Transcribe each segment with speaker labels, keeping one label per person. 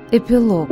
Speaker 1: Эпилог.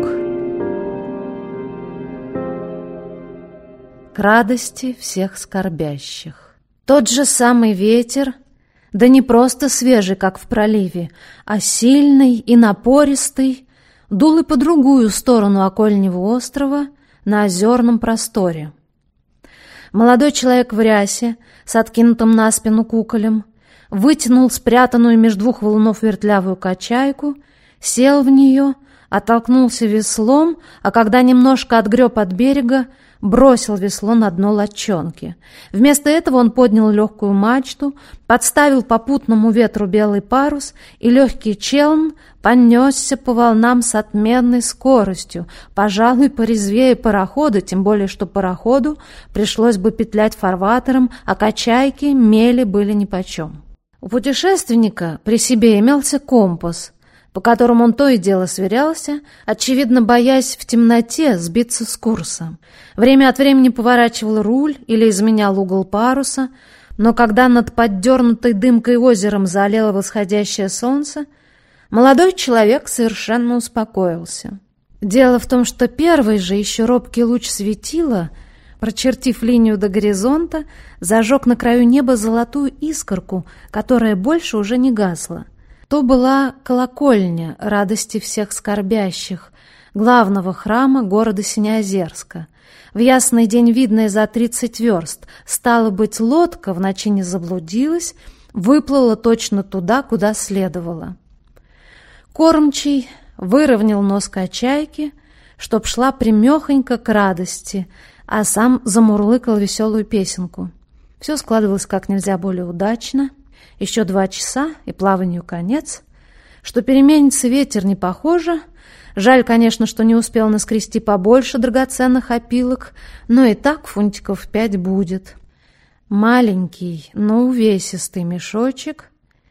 Speaker 1: К радости всех скорбящих. Тот же самый ветер, да не просто свежий, как в проливе, а сильный и напористый, дул и по другую сторону окольнего острова на озерном просторе. Молодой человек в рясе с откинутым на спину куколем вытянул спрятанную между двух валунов вертлявую качайку, сел в нее, оттолкнулся веслом, а когда немножко отгреб от берега, бросил весло на дно лодчонки. Вместо этого он поднял легкую мачту, подставил попутному ветру белый парус, и легкий челн понесся по волнам с отменной скоростью, пожалуй, порезвее парохода, тем более что пароходу пришлось бы петлять фарватером, а качайки мели были нипочем. У путешественника при себе имелся компас, по которому он то и дело сверялся, очевидно, боясь в темноте сбиться с курса. Время от времени поворачивал руль или изменял угол паруса, но когда над поддернутой дымкой озером заолело восходящее солнце, молодой человек совершенно успокоился. Дело в том, что первый же еще робкий луч светила, прочертив линию до горизонта, зажег на краю неба золотую искорку, которая больше уже не гасла. То была колокольня радости всех скорбящих, главного храма города Синеозерска. В ясный день, видная за 30 верст, стало быть, лодка в ночи не заблудилась, выплыла точно туда, куда следовало. Кормчий выровнял нос качайки, чтоб шла прямехонько к радости, а сам замурлыкал веселую песенку. Все складывалось как нельзя более удачно. Еще 2 часа, и плаванию конец. Что переменится ветер, не похоже. Жаль, конечно, что не успел наскрести побольше драгоценных опилок, но и так фунтиков 5 будет. Маленький, но увесистый мешочек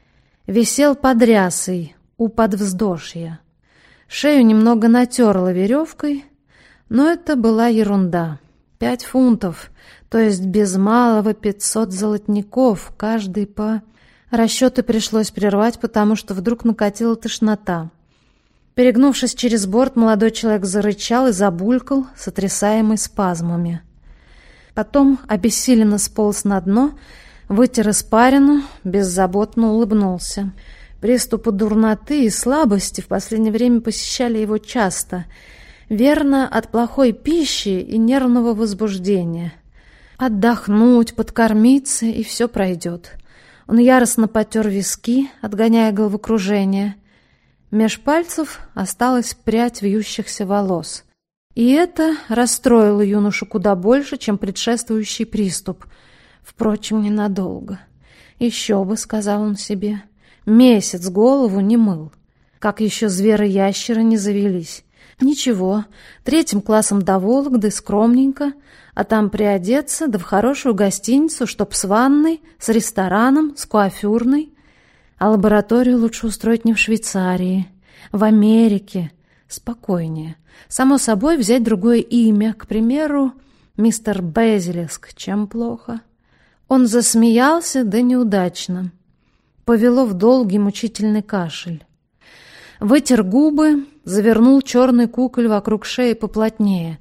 Speaker 1: висел под рясой у подвздошья. Шею немного натерла веревкой, но это была ерунда. 5 фунтов, то есть без малого 500 золотников, каждый по... Расчеты пришлось прервать, потому что вдруг накатила тошнота. Перегнувшись через борт, молодой человек зарычал и забулькал, сотрясаемый спазмами. Потом обессиленно сполз на дно, вытер испарину, беззаботно улыбнулся. Приступы дурноты и слабости в последнее время посещали его часто. Верно, от плохой пищи и нервного возбуждения. Отдохнуть, подкормиться, и все пройдет. Он яростно потер виски, отгоняя головокружение. Меж пальцев осталась прядь вьющихся волос. И это расстроило юношу куда больше, чем предшествующий приступ. Впрочем, ненадолго. «Еще бы», — сказал он себе, — «месяц голову не мыл. Как еще зверы-ящеры не завелись. Ничего, 3 классом до Вологды, скромненько, а там приодеться, да в хорошую гостиницу, чтоб с ванной, с рестораном, с куафюрной. А лабораторию лучше устроить не в Швейцарии, в Америке. Спокойнее. Само собой, взять другое имя, к примеру, мистер Безелеск, чем плохо». Он засмеялся, да неудачно. Повело в долгий мучительный кашель. Вытер губы, завернул черный куколь вокруг шеи поплотнее.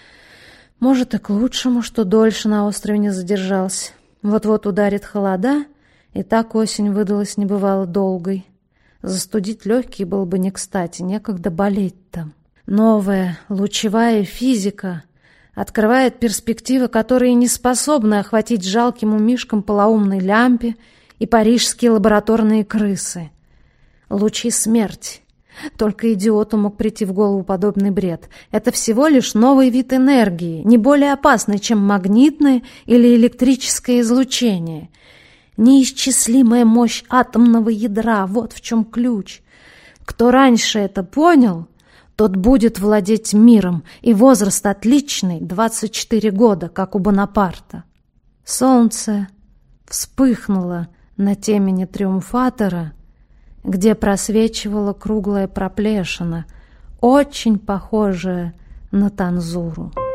Speaker 1: Может, и к лучшему, что дольше на острове не задержался. Вот-вот ударит холода, и так осень выдалась небывало долгой. Застудить легкие было бы не кстати, некогда болеть-то. Новая лучевая физика открывает перспективы, которые не способны охватить жалким умишкам полоумной лямпе и парижские лабораторные крысы. Лучи смерти. Только идиоту мог прийти в голову подобный бред. Это всего лишь новый вид энергии, не более опасный, чем магнитное или электрическое излучение. Неисчислимая мощь атомного ядра — вот в чем ключ. Кто раньше это понял, тот будет владеть миром, и возраст отличный — 24 года, как у Бонапарта. Солнце вспыхнуло на темени триумфатора, где просвечивала круглая проплешина, очень похожая на танзуру.